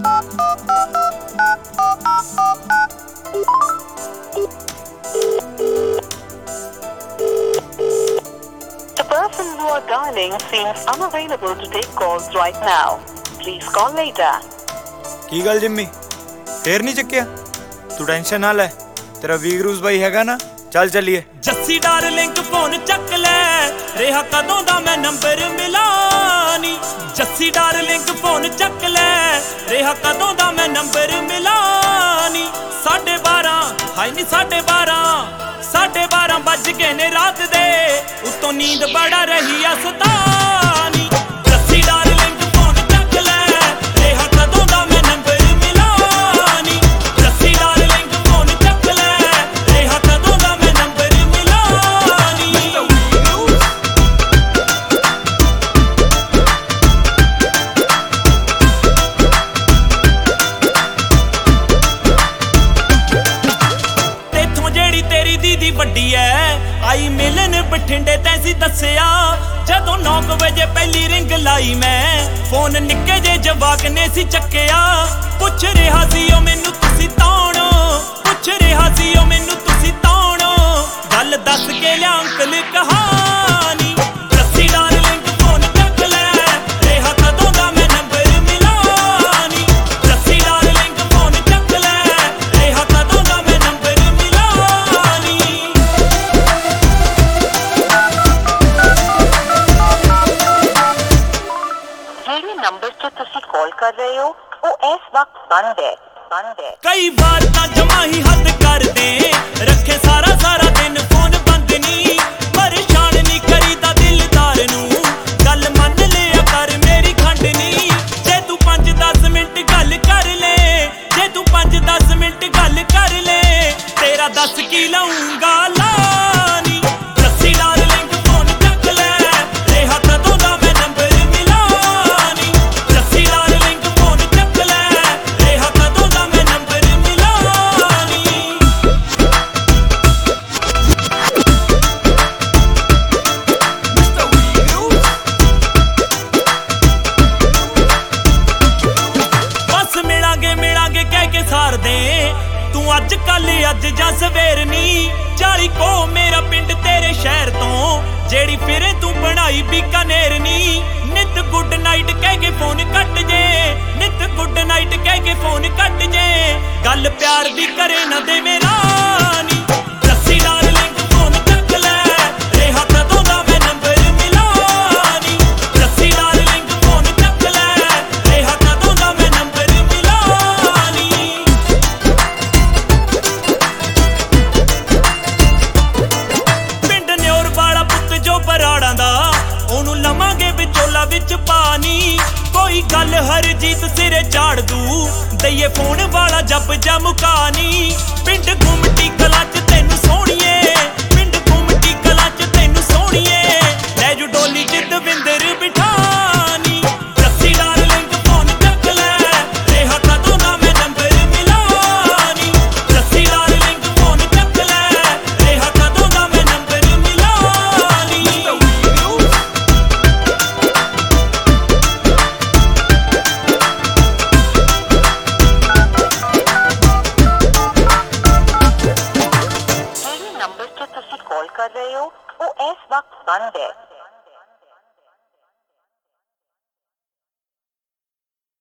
The person you are dialing seems unavailable to take calls right now. Please call later. ਕੀ ਗੱਲ Jimmy ਫੇਰ ਨਹੀਂ ਚੱਕਿਆ? ਤੂੰ tension ਨਾ ਲੈ, ਤੇਰਾ ਵੀਗਰੂਸ ਬਾਈ ਹੈਗਾ ਨਾ, ਚੱਲ ਚੱਲੀਏ। ਜੱਸੀ ਡਾਰਲਿੰਗ ਫੋਨ ਚੱਕ ਲੈ, ਰਿਹਾ ਕਦੋਂ ਦਾ ਮੈਂ ਨੰਬਰ ਮਿਲਾਨੀ। ਜੱਸੀ ਡਾਰਲਿੰਗ ਫੋਨ ਚੱਕ ਲੈ, ਰਿਹਾ ਕਦੋਂ ਦਾ ਮੈਂ ਨੰਬਰ ਮਿਲਾਨੀ। 12:30 ਹਾਈ ਨੀ 12:30 ਵੱਜ ਗਏ ਨੇ ਰਾਤ ਦੇ, ਉੱਤੋਂ ਨੀਂਦ ਬੜਾ ਰਹੀ ਆ ਸਤਾਨੀ। ਜੱਸੀ ਡਾਰਲਿੰਗ ਫੋਨ ਚੱਕ ਲੈ, ਰਿਹਾ ਕਦੋਂ ਦਾ ਮੈਂ ਨੰਬਰ ਮਿਲਾਨੀ। ਜੱਸੀ ਡਾਰਲਿੰਗ ਫੋਨ ਚੱਕ ਲੈ, ਰਿਹਾ ਕਦੋਂ ਦਾ ਮੈਂ ਨੰਬਰ ਮਿਲਾਨੀ। ਤੇਥੋਂ ਜਿਹੜੀ ਤੇਰੀ ਦੀਦੀ ਵੱਡੀ ਐ ਆਈ ਮਿਲਣ ਬਠਿੰਡੇ ਤੈਂ ਦੱਸਿਆ, ਜਦੋਂ 9 ਵਜੇ ਪਹਿਲੀ ਰਿੰਗ ਲਾਈ ਮੈਂ, ਫੋਨ ਨਿੱਕੇ ਜੇ ਜਵਾਕ ਨੇ ਸੀ ਚੱਕਿਆ। ਪੁੱਛ ਰਿਹਾ ਸੀ ਉਹ ਮੈਨੂੰ ਤੁਸੀਂ ਤੌਣੋ, ਪੁੱਛ ਰਿਹਾ ਸੀ ਉਹ ਮੈਨੂੰ ਤੁਸੀਂ ਤੌਣੋ, ਗੱਲ ਦੱਸ ਕੇ ਲਿਆ ਅੰਕਲ ਕਹਾਣੀ। ਜੱਸੀ ਡਾਰਲਿੰਗ ਫੋਨ ਚੱਕ ਲੈ, ਰਿਹਾ ਕਦੋਂ ਦਾ ਮੈਂ ਨੰਬਰ ਮਿਲਾਨੀ। ਜੱਸੀ ਡਾਰਲਿੰਗ ਫੋਨ ਚੱਕ ਲੈ, ਰਿਹਾ ਕਦੋਂ ਦਾ ਮੈਂ ਨੰਬਰ ਮਿਲਾਨੀ। ਜਿਹੜੇ ਨੰਬਰ ਤੋਂ ਤੁਸੀਂ ਕਾਲ ਕਰ ਰਹੇ ਹੋ ਉਹ ਇਸ ਵਕਤ ਬੰਦ ਹੈ। ਕਈ ਵਾਰ ਤਾਂ ਜਮਾ ਹੀ ਹੱਦ ਕਰਦੇ, ਰੱਖੇ ਸਾਰਾ ਦਿਨ ਫੋਨ ਬੰਦ ਨੀ। ਪਰੇਸ਼ਾਨ ਨੀ ਕਰੀਦਾ ਦਿਲਦਾਰ ਨੂੰ, ਗੱਲ ਮੰਨ ਲਿਆ ਕਰ ਮੇਰੀ ਖੰਡ ਨੀ। ਜੇ ਤੂੰ 5-10 ਮਿੰਟ ਗੱਲ ਕਰ ਲੈ, ਜੇ ਤੂੰ 5-10 ਮਿੰਟ ਗੱਲ ਕਰ ਲੈ, ਤੇਰਾ ਦੱਸ ਕੀ ਲਾਉਂਗਾ ਲਾਨੀ। ਜੱਸੀ ਡਾਰਲਿੰਗ ਫੋਨ ਚੱਕ ਲੈ, ਰਿਹਾ ਕਦੋਂ ਦਾ ਮੈਂ ਨੰਬਰ ਮਿਲਾਨੀ। ਜੱਸੀ ਡਾਰਲਿੰਗ ਫੋਨ ਚੱਕ ਲੈ, ਰਿਹਾ ਕਦੋਂ ਦਾ ਮੈਂ ਨੰਬਰ ਮਿਲਾਨੀ। ਬਸ ਮਿਲਾਂਗੇ ਕਹਿ ਕੇ ਸਾਰ ਦੇ, ਤੂੰ ਅੱਜ ਜਾਂ ਸਵੇਰ ਨੀ। 40 ਕੋ ਮੇਰਾ ਪਿੰਡ ਤੇਰੇ ਸ਼ਹਿਰ ਤੋਂ, ਜਿਹੜੀ ਫਿਰੇ ਤੂੰ ਬਣਾਈ ਬੀਕਾਨੇਰ ਨੀ। ਨਿਤ ਗੁੱਡ ਨਾਈਟ ਕਹਿ ਕੇ ਫੋਨ ਕੱਟ ਜੇ, ਨਿਤ ਗੁੱਡ ਨਾਈਟ ਕਹਿ ਕੇ ਫੋਨ ਕੱਟ ਜੇ, ਗੱਲ ਪਿਆਰ ਦੀ ਕਰੇ ਨਾ ਦੇਵੇਂ ਰਾਨੀ। ਜੱਸੀ ਡਾਰਲਿੰਗ ਫੋਨ ਚੱਕ ਲੈ, ਰਿਹਾ ਕਦੋਂ ਦਾ ਮੈਂ ਨੰਬਰ ਮਿਲਾਨੀ। ਜੱਸੀ ਡਾਰਲਿੰਗ ਫੋਨ ਚੱਕ ਲੈ, ਰਿਹਾ ਕਦੋਂ ਦਾ ਮੈਂ ਨੰਬਰ ਮਿਲਾਨੀ। ਪਿੰਡ ਨਿਉਰ ਵਾਲਾ ਪੁੱਤ ਜੋ ਬਰਾੜਾਂ ਦਾ, ਉਹਨੂੰ ਲਵਾਂਗੇ ਵਿਚੋਲਾ ਵਿੱਚ ਪਾਣੀ। ਕੋਈ ਗੱਲ ਹਰਜੀਤ ਸਿਰੇ ਝਾੜ ਦੂ, ਦਈਏ ਫੋਨ ਵਾਲਾ ਜੱਬ ਜਾ ਮੁਕਾਨੀ। ਪਿੰਡ ਗੁੰਮਟੀ ਕਲਾਂ ਚ ਤੈਨੂੰ ਸੋਹਣੀਏ, ਪਿੰਡ ਗੁੰਮਟੀ ਕਲਾਂ ਚ ਤੈਨੂੰ ਸੋਹਣੀਏ, ਲੈ ਜੂ ਡੋਲੀ ਚ ਦਵਿੰਦਰ ਬਿਠਾਨੀ। ਜੱਸੀ ਡਾਰਲਿੰਗ ਫੋਨ ਚੱਕ ਲੈ, ਰਿਹਾ ਕਦੋਂ ਦਾ ਮੈਂ ਨੰਬਰ ਮਿਲਾਨੀ। ਜੱਸੀ ਡਾਰਲਿੰਗ ਫੋਨ ਚੱਕ ਲੈ, ਰਿਹਾ ਕਦੋਂ ਦਾ ਮੈਂ ਨੰਬਰ ਮਿਲਾਨੀ। ਜਿਹੜੇ ਨੰਬਰ ਤੋਂ ਤੁਸੀਂ ਕਾਲ ਕਰ ਰਹੇ ਹੋ ਉਹ ਇਸ ਵਕਤ ਬੰਦ ਹੈ।